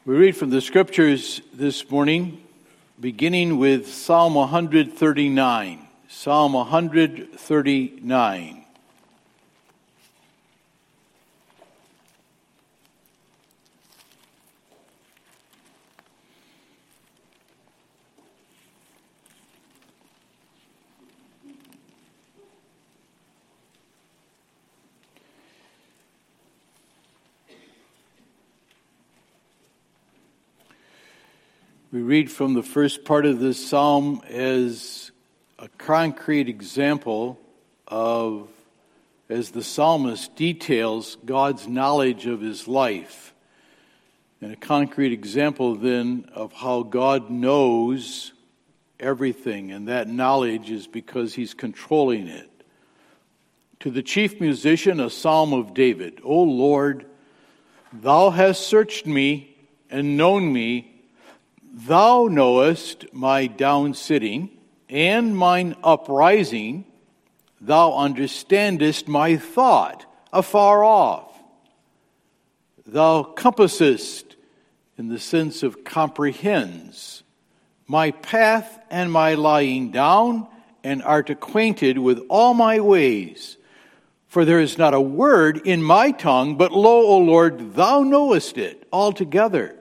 We read from the Scriptures this morning, beginning with Psalm 139. Psalm 139. We read from the first part of this psalm as a concrete example of, as the psalmist details God's knowledge of his life, and a concrete example then of how God knows everything, and that knowledge is because he's controlling it. To the chief musician, a psalm of David. O Lord, thou hast searched me and known me. Thou knowest my downsitting and mine uprising. Thou understandest my thought afar off. Thou compassest, in the sense of comprehends, my path and my lying down, and art acquainted with all my ways. For there is not a word in my tongue, but lo, O Lord, thou knowest it altogether.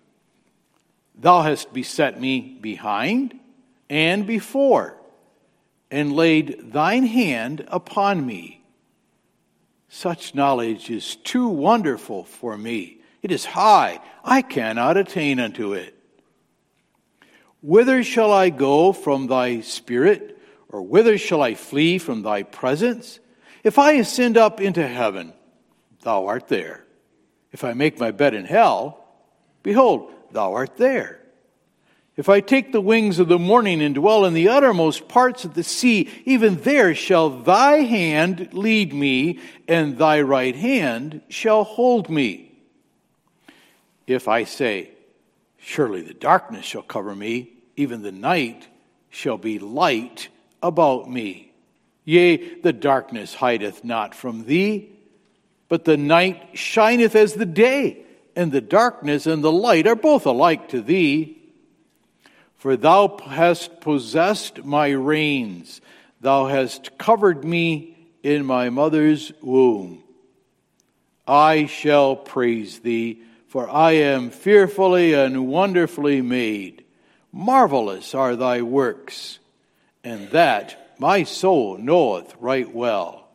Thou hast beset me behind and before, and laid thine hand upon me. Such knowledge is too wonderful for me. It is high, I cannot attain unto it. Whither shall I go from thy spirit, or whither shall I flee from thy presence? If I ascend up into heaven, thou art there. If I make my bed in hell, behold, thou art there. If I take the wings of the morning and dwell in the uttermost parts of the sea, even there shall thy hand lead me, and thy right hand shall hold me. If I say, surely the darkness shall cover me, even the night shall be light about me. Yea, the darkness hideth not from thee, but the night shineth as the day, and the darkness and the light are both alike to thee. For thou hast possessed my reins, thou hast covered me in my mother's womb. I shall praise thee, for I am fearfully and wonderfully made. Marvelous are thy works, and that my soul knoweth right well.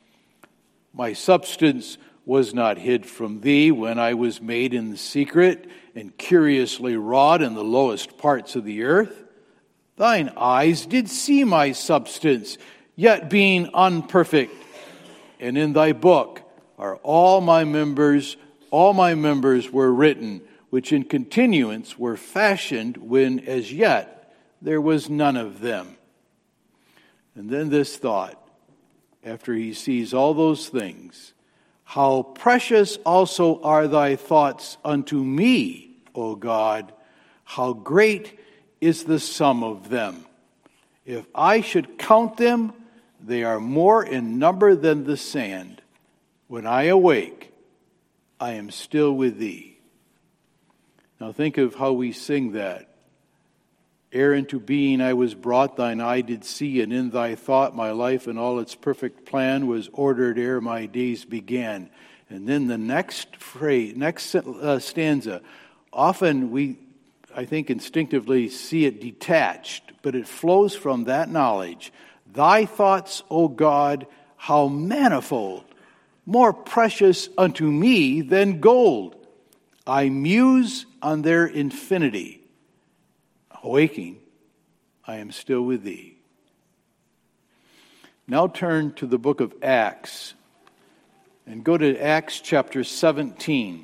My substance was not hid from thee when I was made in the secret and curiously wrought in the lowest parts of the earth. Thine eyes did see my substance, yet being unperfect. And in thy book are all my members were written, which in continuance were fashioned when as yet there was none of them. And then this thought, after he sees all those things, how precious also are thy thoughts unto me, O God! How great is the sum of them! If I should count them, they are more in number than the sand. When I awake, I am still with thee. Now think of how we sing that. Ere into being I was brought, thine eye did see, and in thy thought my life and all its perfect plan was ordered ere my days began. And then the next phrase, stanza, often we, I think, instinctively see it detached, but it flows from that knowledge. Thy thoughts, O God, how manifold, more precious unto me than gold. I muse on their infinity. Awaking, I am still with thee. Now turn to the book of Acts and go to Acts chapter 17.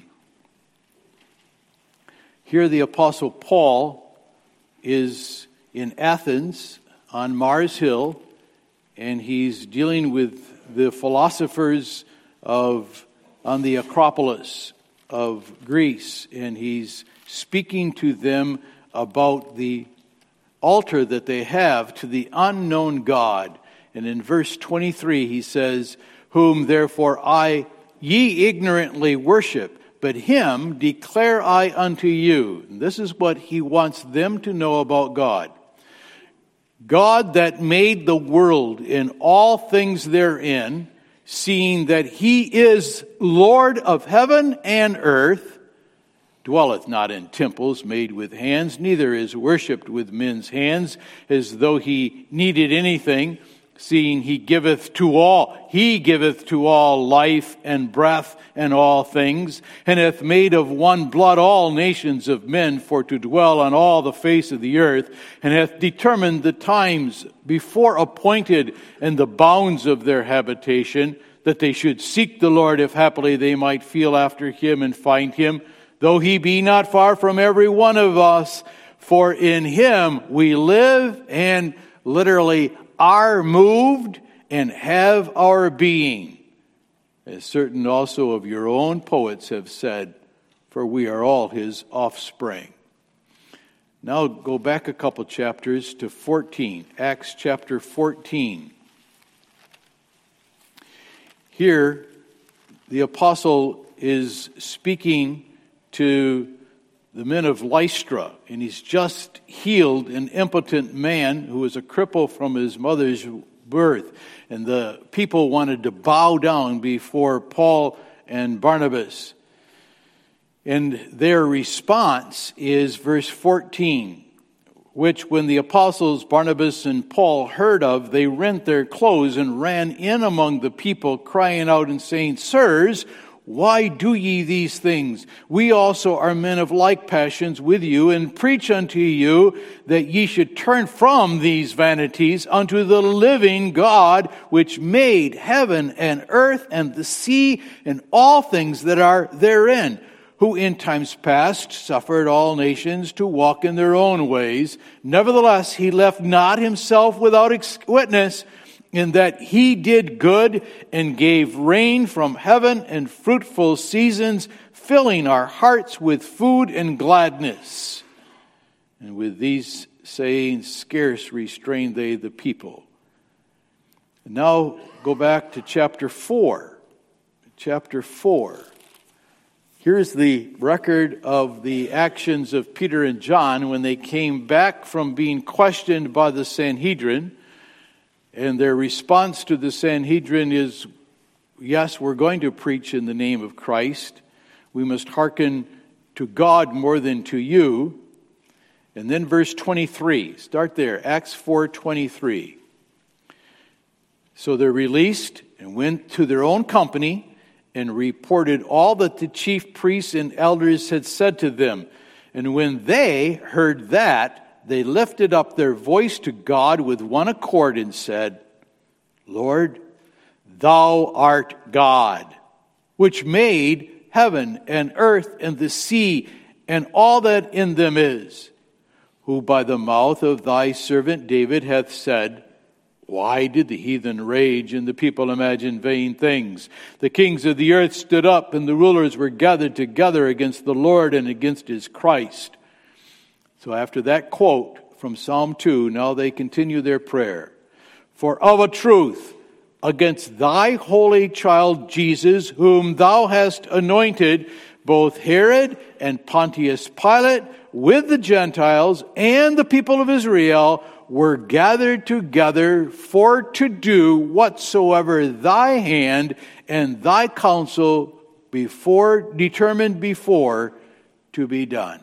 Here the Apostle Paul is in Athens on Mars Hill, and he's dealing with the philosophers on the Acropolis of Greece, and he's speaking to them about the altar that they have to the unknown God. And in verse 23 he says, whom therefore ye ignorantly worship, but him declare I unto you. And this is what he wants them to know about God. God that made the world and all things therein, seeing that he is Lord of heaven and earth, dwelleth not in temples made with hands, neither is worshipped with men's hands, as though he needed anything, seeing he giveth to all life and breath and all things, and hath made of one blood all nations of men for to dwell on all the face of the earth, and hath determined the times before appointed and the bounds of their habitation, that they should seek the Lord, if happily they might feel after him and find him, though he be not far from every one of us, for in him we live and literally are moved and have our being. As certain also of your own poets have said, for we are all his offspring. Now go back a couple chapters to 14, Acts chapter 14. Here, the apostle is speaking to the men of Lystra, and he's just healed an impotent man who was a cripple from his mother's birth. And the people wanted to bow down before Paul and Barnabas. And their response is verse 14, which when the apostles Barnabas and Paul heard of, they rent their clothes and ran in among the people, crying out and saying, Sirs, why do ye these things? We also are men of like passions with you, and preach unto you that ye should turn from these vanities unto the living God, which made heaven and earth and the sea and all things that are therein, who in times past suffered all nations to walk in their own ways. Nevertheless, he left not himself without witness, in that he did good and gave rain from heaven and fruitful seasons, filling our hearts with food and gladness. And with these sayings scarce restrained they the people. And now go back to chapter 4. Chapter 4. Here's the record of the actions of Peter and John when they came back from being questioned by the Sanhedrin. And their response to the Sanhedrin is, yes, we're going to preach in the name of Christ. We must hearken to God more than to you. And then verse 23, start there, Acts 4:23. So they're released and went to their own company and reported all that the chief priests and elders had said to them. And when they heard that, they lifted up their voice to God with one accord and said, Lord, thou art God, which made heaven and earth and the sea and all that in them is, who by the mouth of thy servant David hath said, why did the heathen rage and the people imagine vain things? The kings of the earth stood up and the rulers were gathered together against the Lord and against his Christ. So after that quote from Psalm 2, now they continue their prayer. For of a truth, against thy holy child Jesus, whom thou hast anointed, both Herod and Pontius Pilate, with the Gentiles and the people of Israel, were gathered together for to do whatsoever thy hand and thy counsel determined before to be done.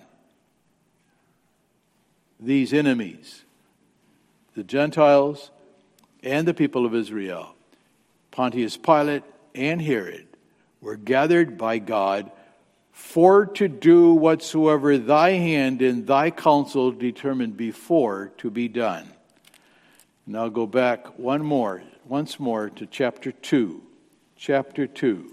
These enemies, the Gentiles and the people of Israel, Pontius Pilate and Herod, were gathered by God for to do whatsoever thy hand and thy counsel determined before to be done. Now go back once more to chapter 2. Chapter 2.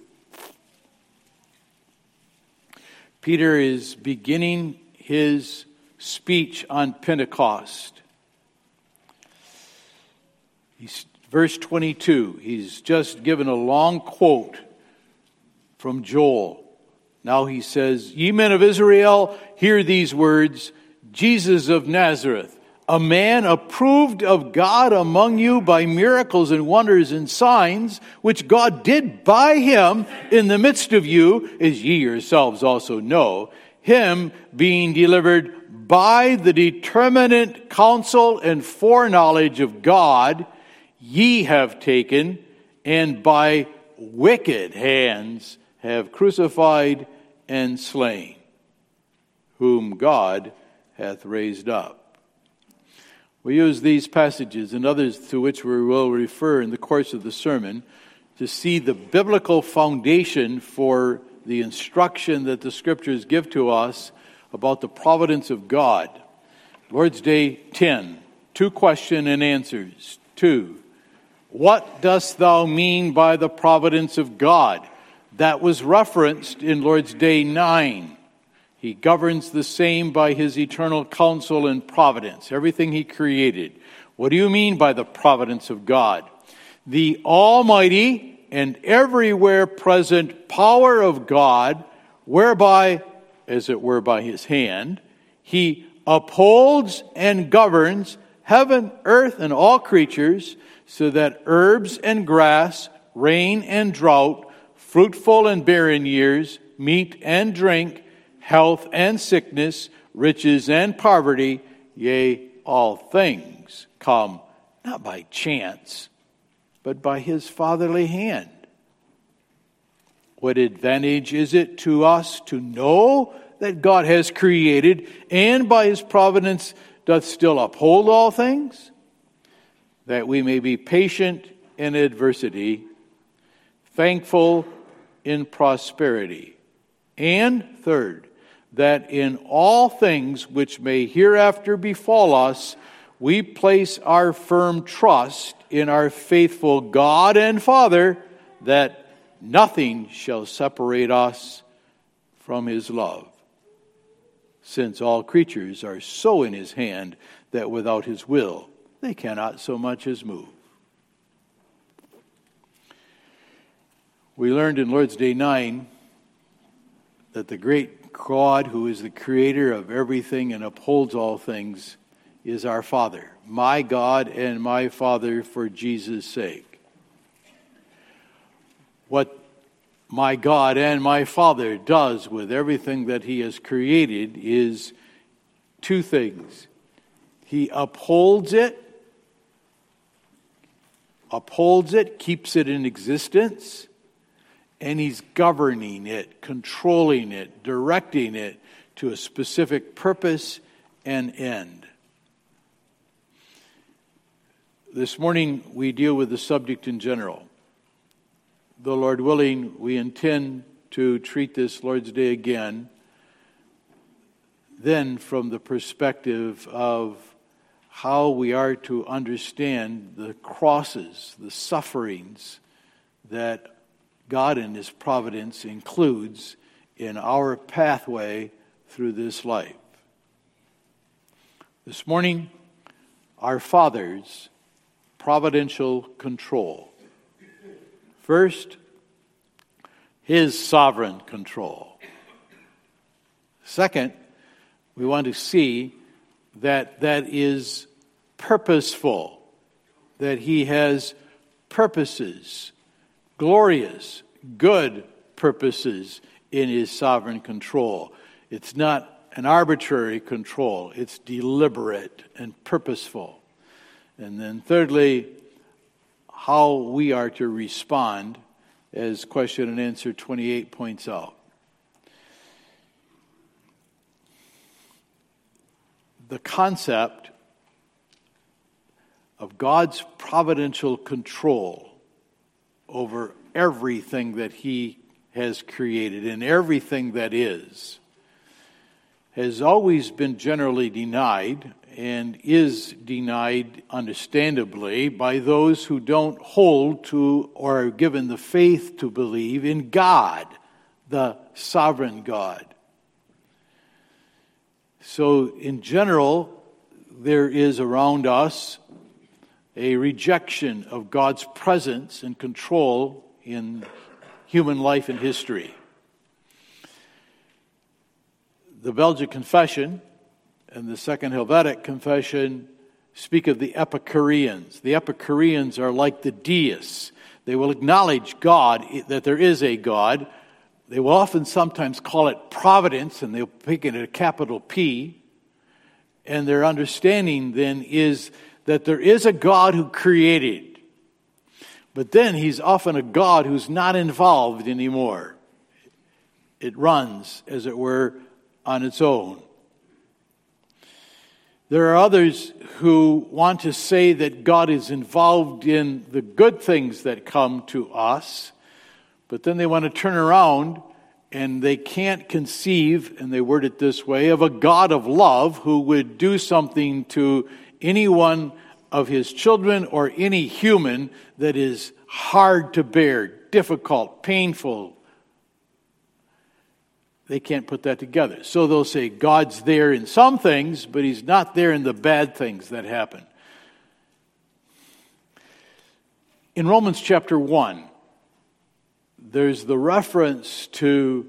Peter is beginning his speech on Pentecost. Verse 22, he's just given a long quote from Joel. Now he says, Ye men of Israel, hear these words, Jesus of Nazareth, a man approved of God among you by miracles and wonders and signs, which God did by him in the midst of you, as ye yourselves also know, him being delivered by the determinate counsel and foreknowledge of God, ye have taken, and by wicked hands have crucified and slain, whom God hath raised up. We use these passages and others to which we will refer in the course of the sermon to see the biblical foundation for the instruction that the Scriptures give to us about the providence of God. Lord's Day 10, 2 question and answers. 2, what dost thou mean by the providence of God? That was referenced in Lord's Day 9. He governs the same by his eternal counsel and providence, everything he created. What do you mean by the providence of God? The almighty and everywhere present power of God, whereby, as it were by his hand, he upholds and governs heaven, earth, and all creatures, so that herbs and grass, rain and drought, fruitful and barren years, meat and drink, health and sickness, riches and poverty, yea, all things come not by chance, but by his fatherly hand. What advantage is it to us to know that God has created and by his providence doth still uphold all things? That we may be patient in adversity, thankful in prosperity. And third, that in all things which may hereafter befall us, we place our firm trust in our faithful God and Father, that nothing shall separate us from his love, since all creatures are so in his hand that without his will they cannot so much as move. We learned in Lord's Day 9 that the great God, who is the creator of everything and upholds all things, is our Father, my God and my Father for Jesus' sake. What my God and my Father does with everything that he has created is 2 things. He upholds it, keeps it in existence, and he's governing it, controlling it, directing it to a specific purpose and end. This morning we deal with the subject in general. The Lord willing, we intend to treat this Lord's Day again, then from the perspective of how we are to understand the crosses, the sufferings that God in his providence includes in our pathway through this life. This morning, our Father's providential control. First, his sovereign control. Second, we want to see that is purposeful, that he has purposes, glorious, good purposes in his sovereign control. It's not an arbitrary control. It's deliberate and purposeful. And then thirdly, how we are to respond, as question and answer 28 points out. The concept of God's providential control over everything that he has created and everything that is has always been generally denied and is denied understandably by those who don't hold to or are given the faith to believe in God, the sovereign God. So in general, there is around us a rejection of God's presence and control in human life and history. The Belgic Confession and the Second Helvetic Confession speak of the Epicureans. The Epicureans are like the deists. They will acknowledge God, that there is a God. They will often sometimes call it providence, and they'll pick it a capital P. And their understanding then is that there is a God who created. But then he's often a God who's not involved anymore. It runs, as it were, on its own. There are others who want to say that God is involved in the good things that come to us, but then they want to turn around and they can't conceive, and they word it this way, of a God of love who would do something to any one of his children or any human that is hard to bear, difficult, painful. They can't put that together. So they'll say God's there in some things, but he's not there in the bad things that happen. In Romans chapter 1, there's the reference to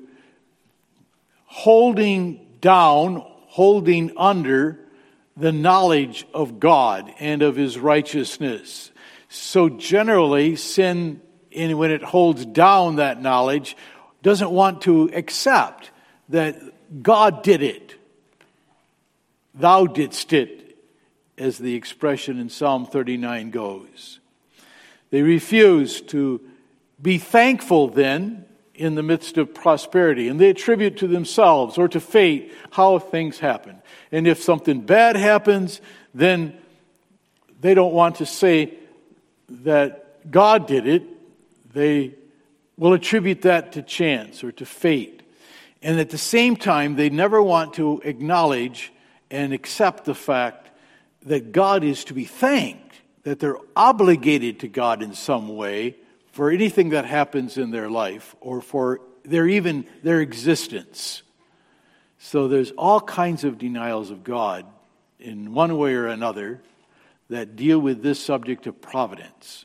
holding down, holding under the knowledge of God and of his righteousness. So generally, sin, when it holds down that knowledge, doesn't want to accept that God did it. Thou didst it, as the expression in Psalm 39 goes. They refuse to be thankful then in the midst of prosperity, and they attribute to themselves or to fate how things happen. And if something bad happens, then they don't want to say that God did it. They will attribute that to chance or to fate. And at the same time, they never want to acknowledge and accept the fact that God is to be thanked, that they're obligated to God in some way for anything that happens in their life or for their existence. So there's all kinds of denials of God in one way or another that deal with this subject of providence.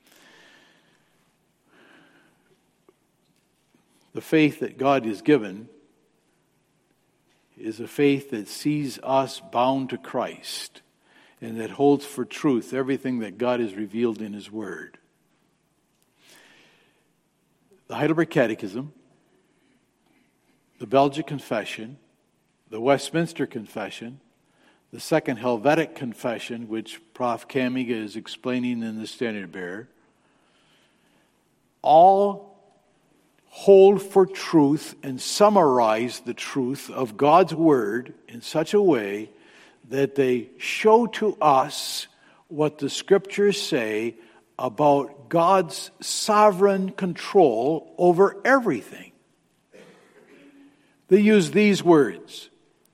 The faith that God has given is a faith that sees us bound to Christ and that holds for truth everything that God has revealed in his word. The Heidelberg Catechism, the Belgic Confession, the Westminster Confession, the Second Helvetic Confession, which Prof. Kamiga is explaining in the Standard Bearer, all hold for truth and summarize the truth of God's Word in such a way that they show to us what the Scriptures say about God's sovereign control over everything. They use these words: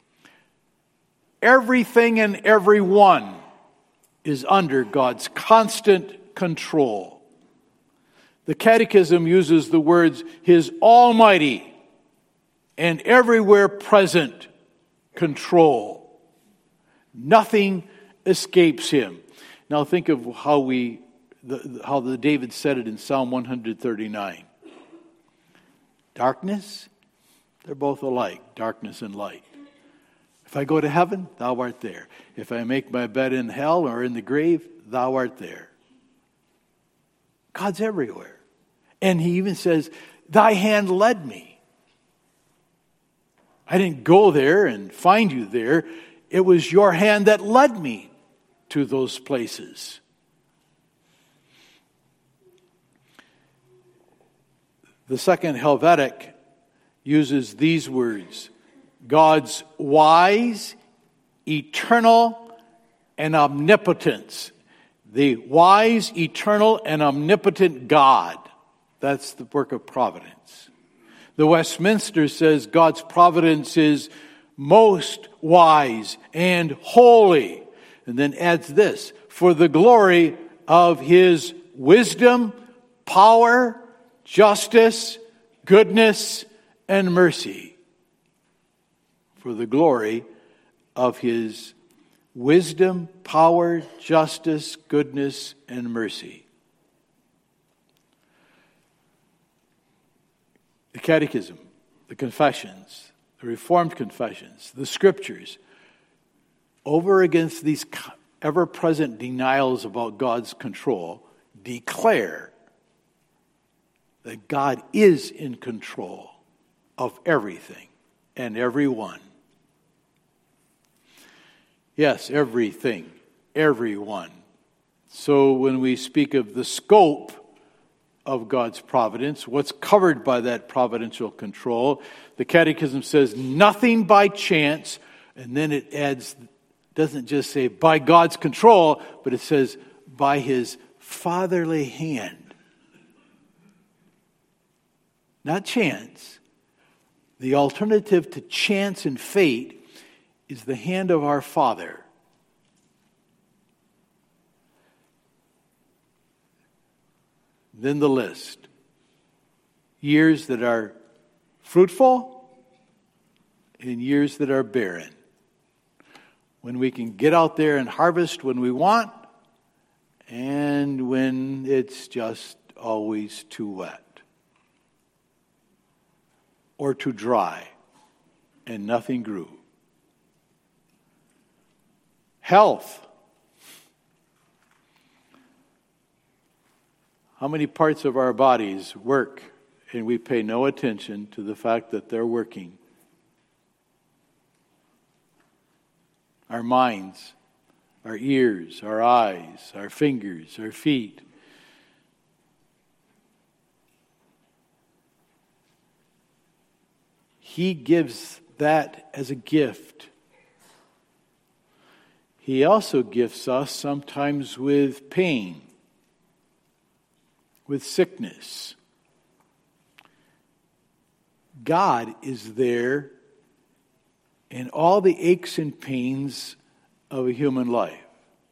everything and everyone is under God's constant control. The Catechism uses the words, his almighty and everywhere present control. Nothing escapes him. Now think of how David said it in Psalm 139. Darkness, they're both alike, darkness and light. If I go to heaven, thou art there. If I make my bed in hell or in the grave, thou art there. God's everywhere. And he even says, thy hand led me. I didn't go there and find you there. It was your hand that led me to those places. The Second Helvetic uses these words: God's wise, eternal, and omnipotence. The wise, eternal, and omnipotent God. That's the work of providence. The Westminster says God's providence is most wise and holy. And then adds this: for the glory of his wisdom, power, justice, goodness, and mercy. For the glory of his wisdom, power, justice, goodness, and mercy. The Catechism, the Confessions, the Reformed Confessions, the Scriptures, over against these ever-present denials about God's control declare that God is in control of everything and everyone. Yes, everything, everyone. So when we speak of the scope of God's providence, what's covered by that providential control, the Catechism says nothing by chance, and then it adds, doesn't just say by God's control, but it says by his fatherly hand. Not chance. The alternative to chance and fate is the hand of our Father. Then the list. Years that are fruitful and years that are barren. When we can get out there and harvest when we want, and when it's just always too wet or too dry and nothing grew. Health. How many parts of our bodies work and we pay no attention to the fact that they're working? Our minds, our ears, our eyes, our fingers, our feet. He gives that as a gift. He also gifts us sometimes with pain, with sickness. God is there in all the aches and pains of a human life.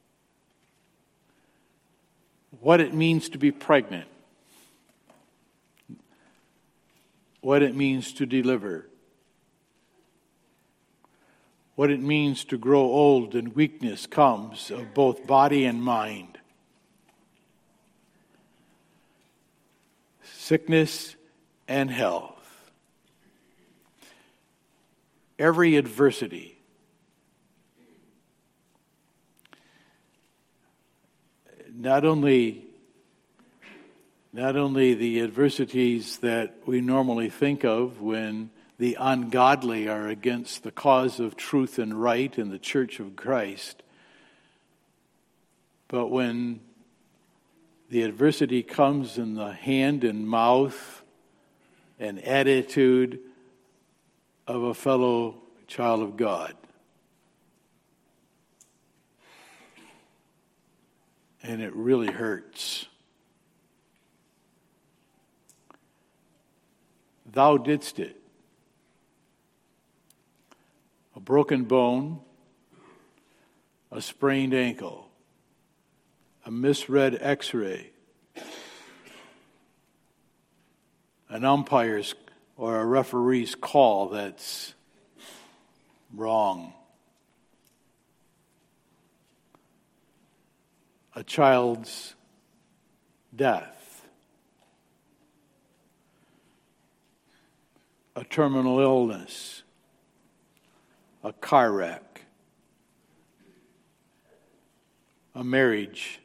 What it means to be pregnant. What it means to deliver. What it means to grow old and weakness comes of both body and mind. Sickness and health. Every adversity. Not only the adversities that we normally think of when the ungodly are against the cause of truth and right in the Church of Christ, but when the adversity comes in the hand and mouth and attitude of a fellow child of God. And it really hurts. Thou didst it. A broken bone, a sprained ankle, a misread x-ray, an umpire's or a referee's call that's wrong, a child's death, a terminal illness, a car wreck, a marriage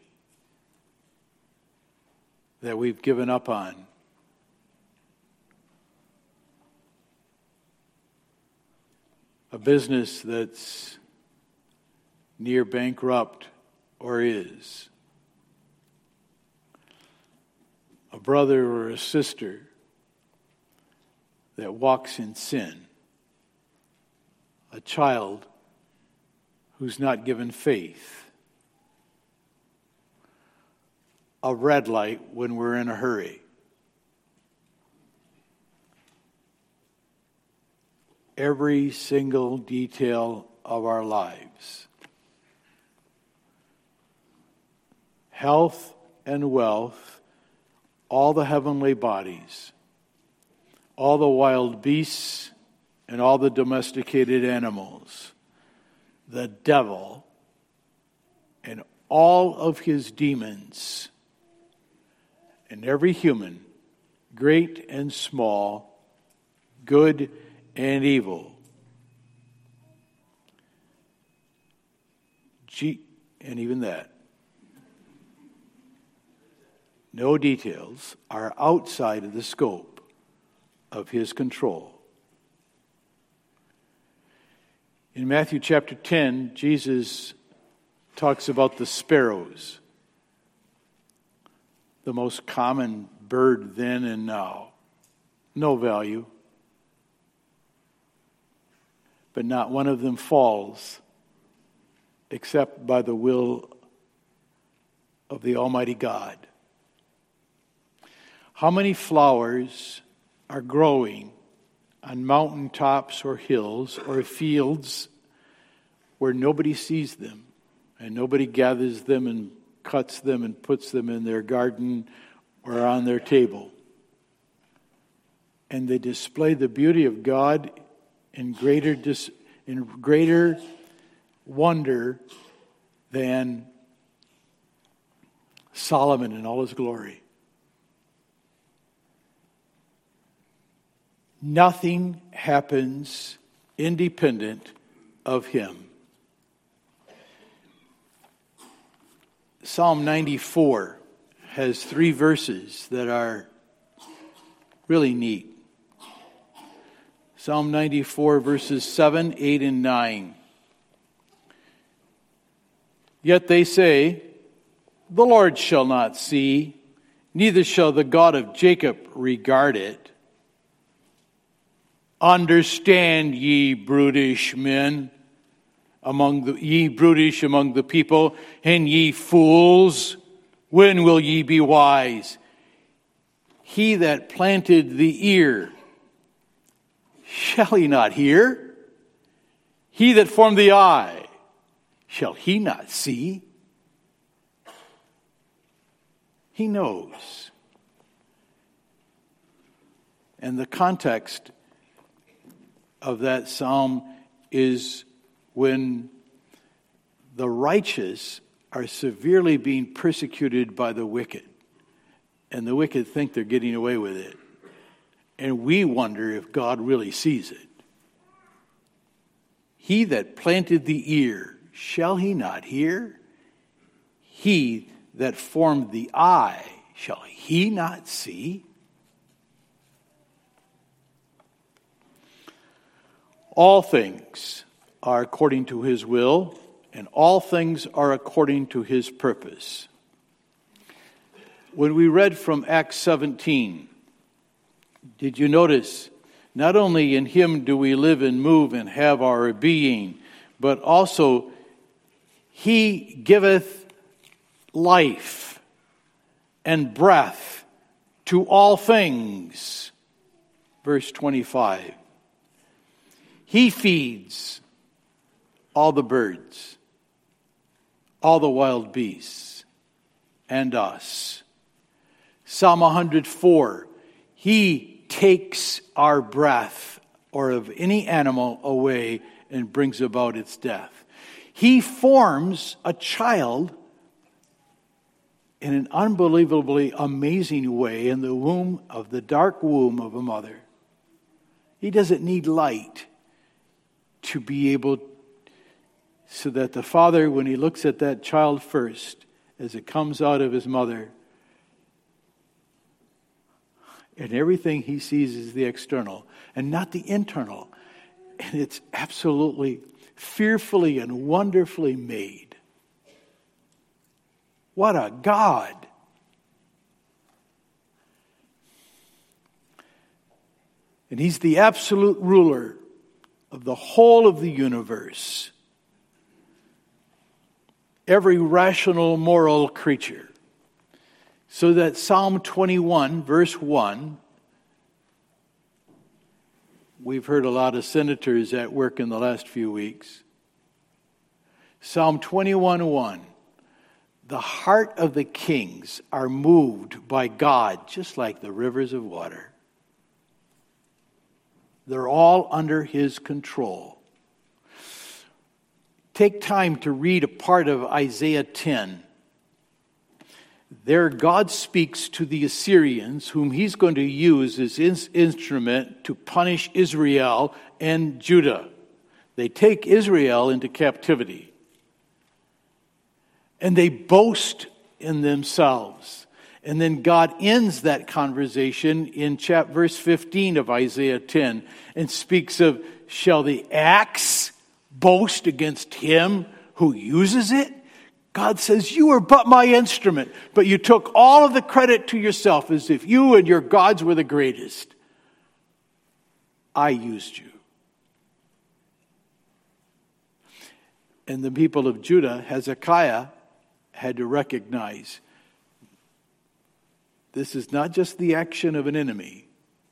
that we've given up on, a business that's near bankrupt or is, a brother or a sister that walks in sin, a child who's not given faith, a red light when we're in a hurry. Every single detail of our lives. Health and wealth, all the heavenly bodies, all the wild beasts, and all the domesticated animals, the devil, and all of his demons, and every human, great and small, good and evil. and even that. No details are outside of the scope of his control. In Matthew chapter 10, Jesus talks about the sparrows, the most common bird then and now. No value. But not one of them falls except by the will of the Almighty God. How many flowers are growing on mountaintops or hills or fields where nobody sees them and nobody gathers them and cuts them and puts them in their garden or on their table? And they display the beauty of God in greater wonder than Solomon in all his glory. Nothing happens independent of him. Psalm 94 has 3 verses that are really neat. Psalm 94 verses 7, 8, and 9. Yet they say, the Lord shall not see, neither shall the God of Jacob regard it. Understand, ye brutish men, among the people, and ye fools, when will ye be wise? He that planted the ear, shall he not hear? He that formed the eye, shall he not see? He knows. And the context of that psalm is when the righteous are severely being persecuted by the wicked. And the wicked think they're getting away with it. And we wonder if God really sees it. He that planted the ear, shall he not hear? He that formed the eye, shall he not see? All things are according to his will, and all things are according to his purpose. When we read from Acts 17, did you notice, not only in him do we live and move and have our being, but also he giveth life and breath to all things. Verse 25. He feeds all the birds, all the wild beasts, and us. Psalm 104. He takes our breath or of any animal away and brings about its death. He forms a child in an unbelievably amazing way in the womb of the dark womb of a mother. He doesn't need light to be able, so that the father, when he looks at that child first, as it comes out of his mother, and everything he sees is the external and not the internal. And it's absolutely fearfully and wonderfully made. What a God! And he's the absolute ruler of the whole of the universe. Every rational, moral creature. So that Psalm 21, verse 1, we've heard a lot of senators at work in the last few weeks. Psalm 21:1, the heart of the kings are moved by God, just like the rivers of water. They're all under his control. Take time to read a part of Isaiah 10. There God speaks to the Assyrians, whom he's going to use as his instrument to punish Israel and Judah. They take Israel into captivity. and they boast in themselves. And then God ends that conversation in verse 15 of Isaiah 10 and speaks of, shall the axe boast against him who uses it? God says, you are but my instrument, but you took all of the credit to yourself as if you and your gods were the greatest. I used you. And the people of Judah, Hezekiah, had to recognize this is not just the action of an enemy.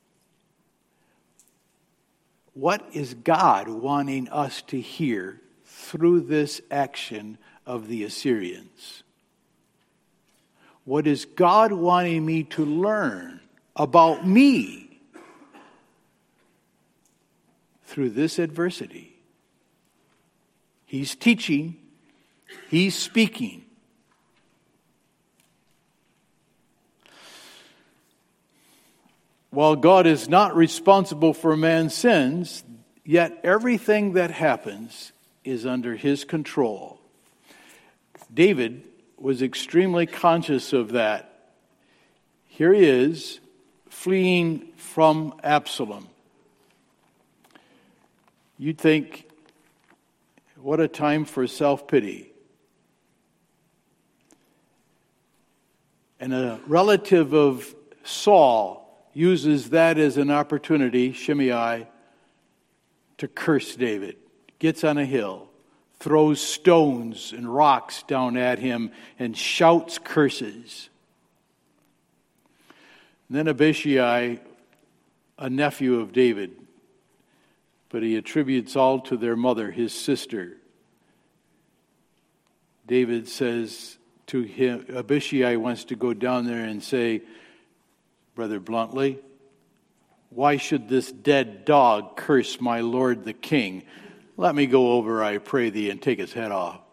What is God wanting us to hear through this action of the Assyrians? What is God wanting me to learn about me through this adversity? He's teaching, he's speaking. While God is not responsible for man's sins, yet everything that happens is under his control. David was extremely conscious of that. Here he is, fleeing from Absalom. You'd think, what a time for self-pity. And a relative of Saul uses that as an opportunity, Shimei, to curse David. Gets on a hill, throws stones and rocks down at him, and shouts curses. And then Abishai, a nephew of David, but he attributes all to their mother, his sister. David says to him, Abishai wants to go down there and say, rather bluntly, why should this dead dog curse my lord the king? Let me go over, I pray thee, and take his head off.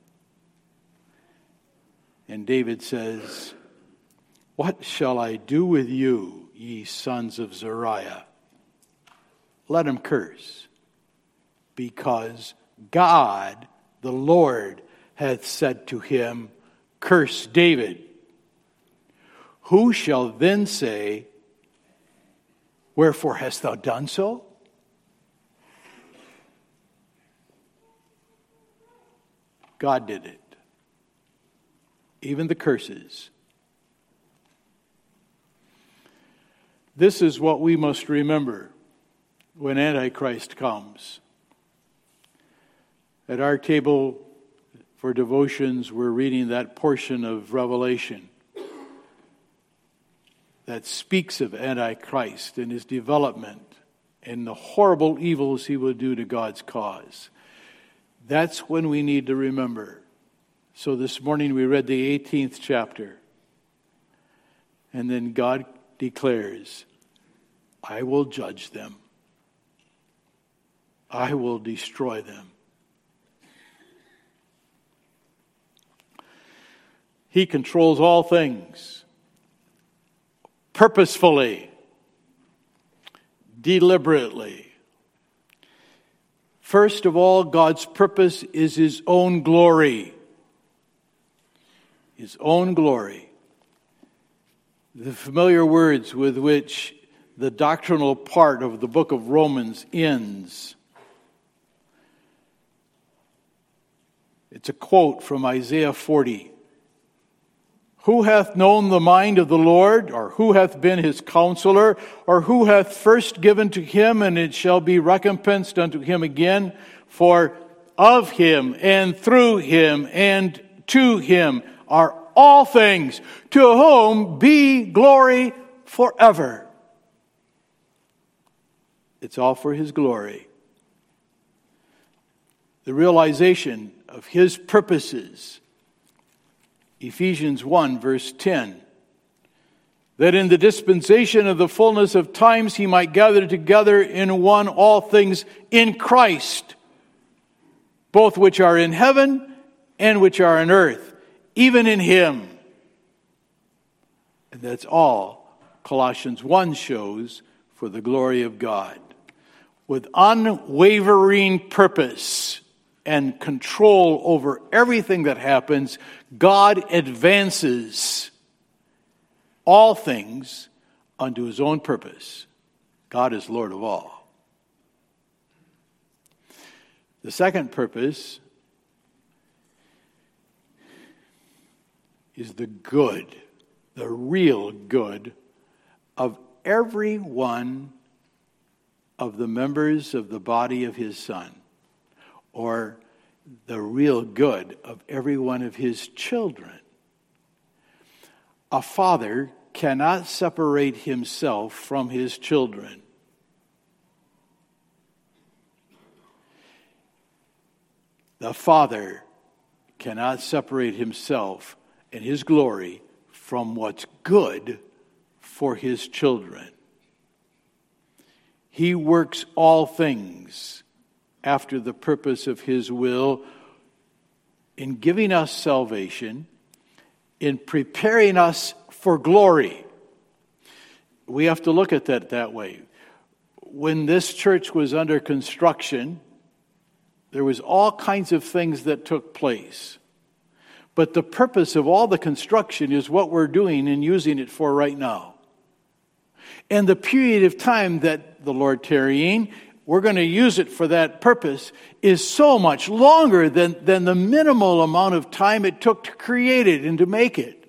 And David says, what shall I do with you, ye sons of Zeruiah? Let him curse, because God, the Lord, hath said to him, curse David. Who shall then say, wherefore hast thou done so? God did it. Even the curses. This is what we must remember when Antichrist comes. At our table for devotions, we're reading that portion of Revelation that speaks of Antichrist and his development and the horrible evils he will do to God's cause. That's when we need to remember. So this morning we read the 18th chapter. And then God declares, I will judge them. I will destroy them. He controls all things. Purposefully, deliberately. First of all, God's purpose is his own glory. His own glory. The familiar words with which the doctrinal part of the book of Romans ends. It's a quote from Isaiah 40. Who hath known the mind of the Lord, or who hath been his counselor, or who hath first given to him, and it shall be recompensed unto him again? For of him, and through him, and to him are all things, to whom be glory forever. It's all for his glory. The realization of his purposes. Ephesians 1, verse 10. That in the dispensation of the fullness of times he might gather together in one all things in Christ, both which are in heaven and which are on earth, even in him. And that's all Colossians 1 shows for the glory of God. With unwavering purpose and control over everything that happens, God advances all things unto his own purpose. God is Lord of all. The second purpose is the good, the real good of every one of the members of the body of his Son, or the real good of every one of his children. A father cannot separate himself from his children. The father cannot separate himself and his glory from what's good for his children. He works all things after the purpose of his will in giving us salvation, in preparing us for glory. We have to look at that way. When this church was under construction, there was all kinds of things that took place. But the purpose of all the construction is what we're doing and using it for right now. And the period of time that the Lord tarrying, we're going to use it for that purpose, is so much longer than the minimal amount of time it took to create it and to make it.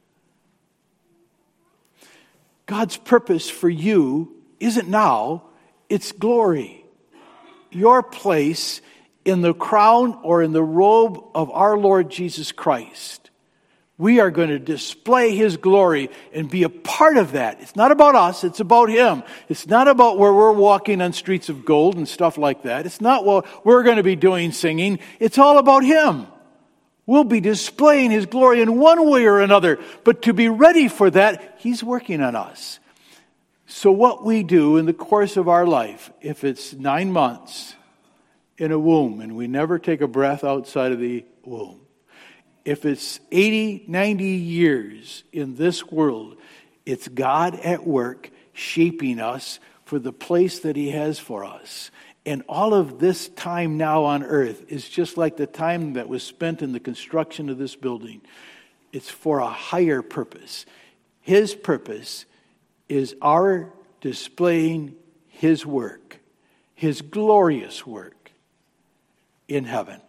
God's purpose for you isn't now, it's glory. Your place in the crown or in the robe of our Lord Jesus Christ. We are going to display his glory and be a part of that. It's not about us, it's about him. It's not about where we're walking on streets of gold and stuff like that. It's not what we're going to be doing singing. It's all about him. We'll be displaying his glory in one way or another. But to be ready for that, he's working on us. So what we do in the course of our life, if it's 9 months in a womb and we never take a breath outside of the womb, if it's 80, 90 years in this world, it's God at work shaping us for the place that he has for us. And all of this time now on earth is just like the time that was spent in the construction of this building. It's for a higher purpose. His purpose is our displaying his work, his glorious work in heaven.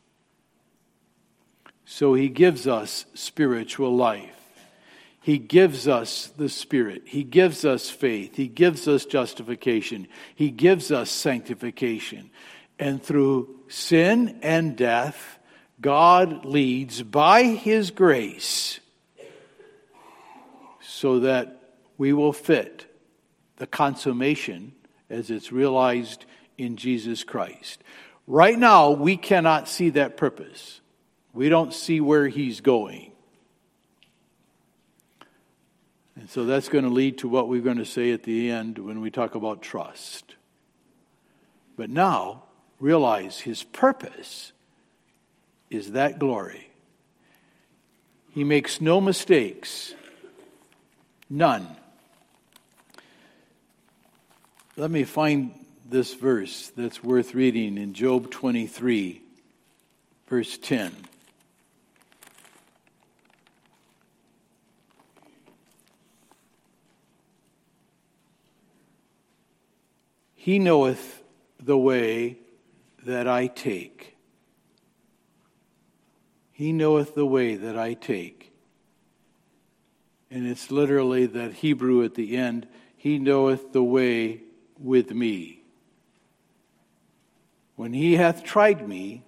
So he gives us spiritual life. He gives us the Spirit. He gives us faith. He gives us justification. He gives us sanctification. And through sin and death, God leads by his grace so that we will fit the consummation as it's realized in Jesus Christ. Right now, we cannot see that purpose. We don't see where he's going. And so that's going to lead to what we're going to say at the end when we talk about trust. But now, realize his purpose is that glory. He makes no mistakes. None. Let me find this verse that's worth reading in Job 23, verse 10. He knoweth the way that I take. He knoweth the way that I take. And it's literally that Hebrew at the end, he knoweth the way with me. When he hath tried me,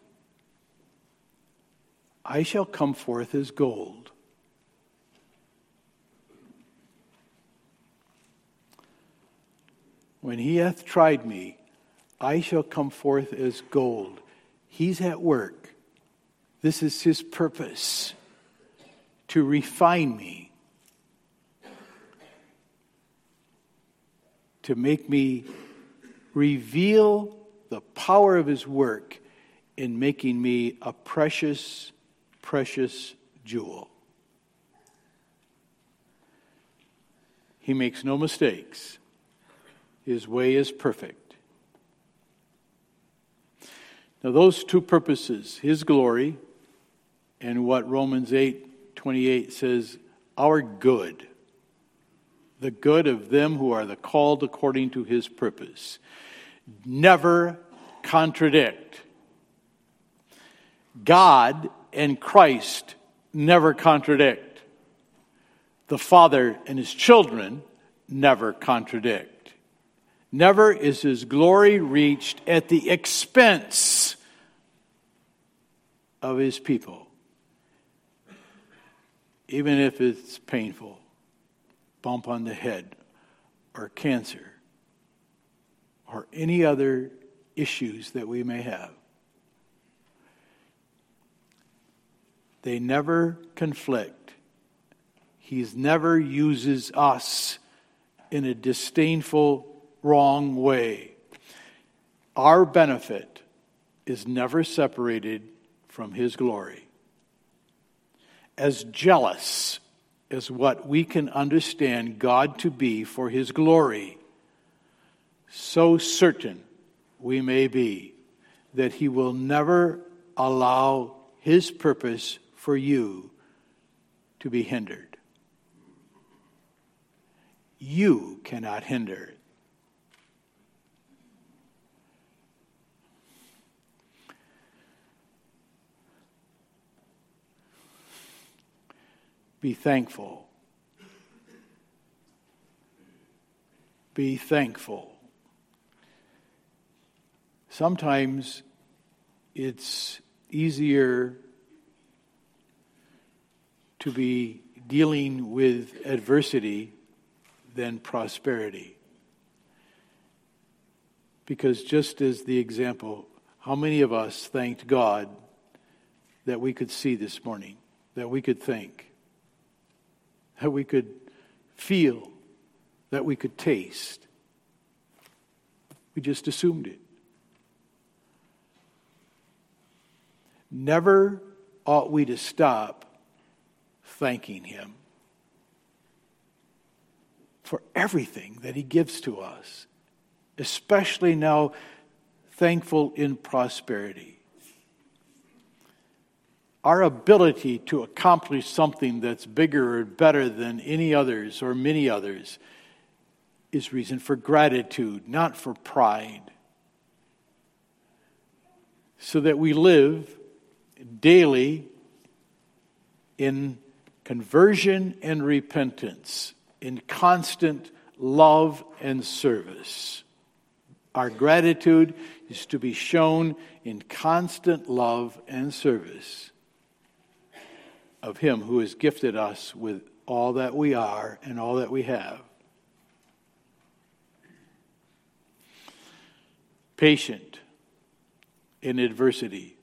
I shall come forth as gold. When he hath tried me, I shall come forth as gold. He's at work. This is his purpose, to refine me, to make me reveal the power of his work in making me a precious, precious jewel. He makes no mistakes. His way is perfect. Now those two purposes, His glory and what Romans 8:28 says, our good, the good of them who are the called according to His purpose, never contradict. God and Christ never contradict. The Father and His children never contradict. Never is His glory reached at the expense of His people, even if it's painful, bump on the head, or cancer, or any other issues that we may have. They never conflict. He never uses us in a disdainful, wrong way. Our benefit is never separated from His glory. As jealous as what we can understand God to be for His glory, so certain we may be that He will never allow His purpose for you to be hindered. You cannot hinder it. Be thankful. Be thankful. Sometimes it's easier to be dealing with adversity than prosperity. Because just as the example, how many of us thanked God that we could see this morning, that we could think, that we could feel, that we could taste? We just assumed it. Never ought we to stop thanking Him for everything that He gives to us, especially now thankful in prosperity. Our ability to accomplish something that's bigger or better than any others or many others is reason for gratitude, not for pride. So that we live daily in conversion and repentance, in constant love and service. Our gratitude is to be shown in constant love and service of Him who has gifted us with all that we are and all that we have. Patient in adversity.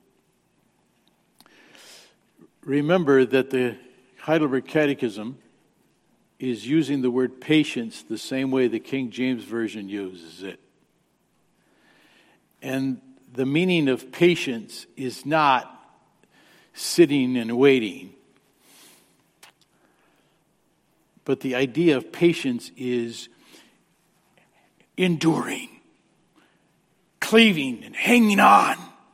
Remember that the Heidelberg Catechism is using the word patience the same way the King James Version uses it. And the meaning of patience is not sitting and waiting. But the idea of patience is enduring, cleaving and hanging on,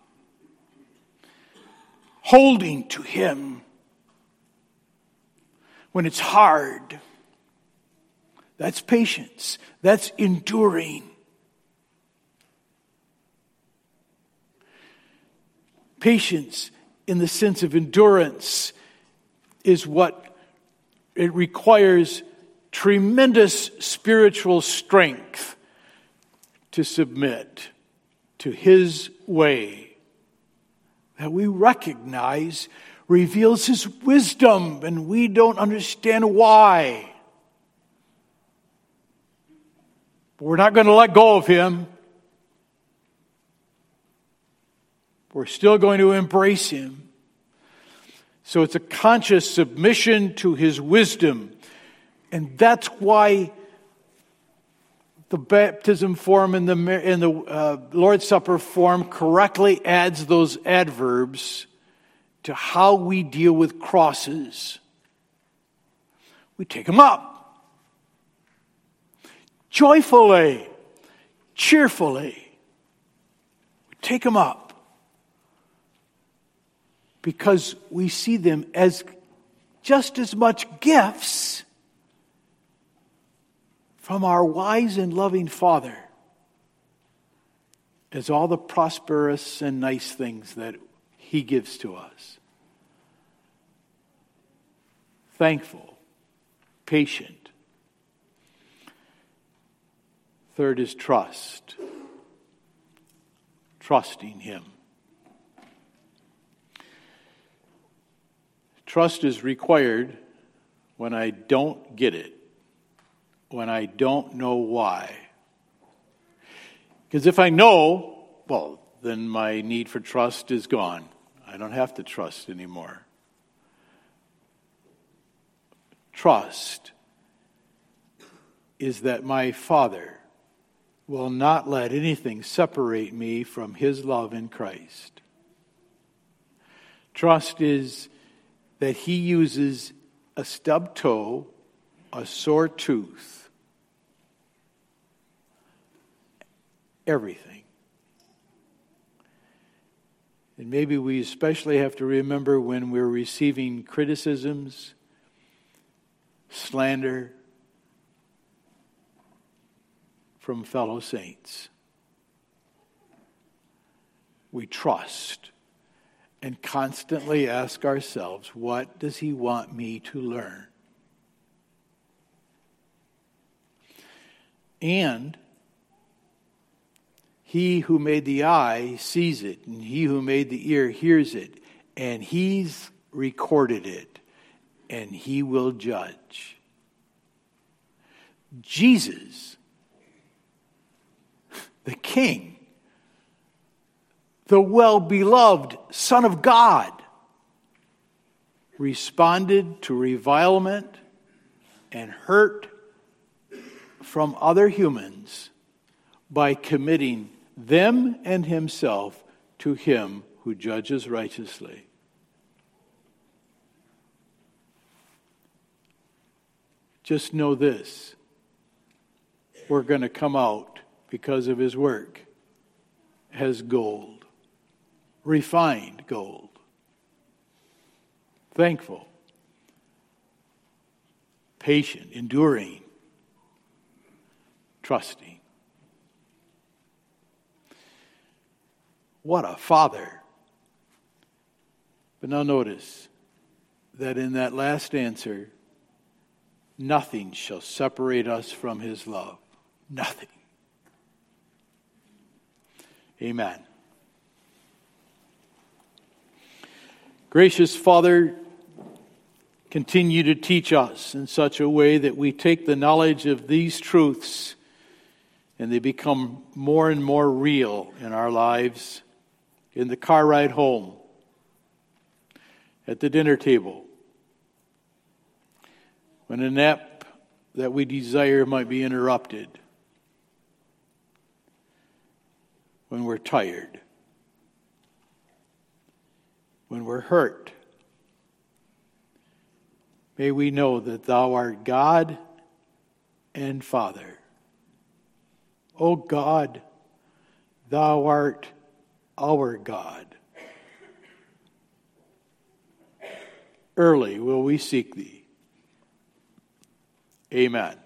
holding to Him when it's hard. That's patience. That's enduring. Patience, in the sense of endurance, is what it requires tremendous spiritual strength to submit to His way that we recognize reveals His wisdom, and we don't understand why. But we're not going to let go of Him. We're still going to embrace Him. So it's a conscious submission to His wisdom. And that's why the baptism form and the Lord's Supper form correctly adds those adverbs to how we deal with crosses. We take them up. Joyfully, cheerfully. We take them up. because we see them as just as much gifts from our wise and loving Father as all the prosperous and nice things that He gives to us. Thankful, patient. Third is trust. Trusting Him. Trust is required when I don't get it, when I don't know why. Because if I know, well, then my need for trust is gone. I don't have to trust anymore. Trust is that my Father will not let anything separate me from His love in Christ. Trust is that He uses a stubbed toe, a sore tooth, everything. And maybe we especially have to remember when we're receiving criticisms, slander from fellow saints. We trust and constantly ask ourselves, what does He want me to learn? And He who made the eye sees it, and He who made the ear hears it, and He's recorded it, and He will judge. Jesus, the King, the well-beloved Son of God, responded to revilement and hurt from other humans by committing them and Himself to Him who judges righteously. Just know this: we're going to come out, because of His work, as gold, refined gold. Thankful, patient, enduring, trusting. What a Father. But now notice that in that last answer, nothing shall separate us from His love. Nothing. Amen. Gracious Father, continue to teach us in such a way that we take the knowledge of these truths and they become more and more real in our lives, in the car ride home, at the dinner table, when a nap that we desire might be interrupted, when we're tired, when we're hurt. May we know that Thou art God and Father. O God, Thou art our God. Early will we seek Thee. Amen.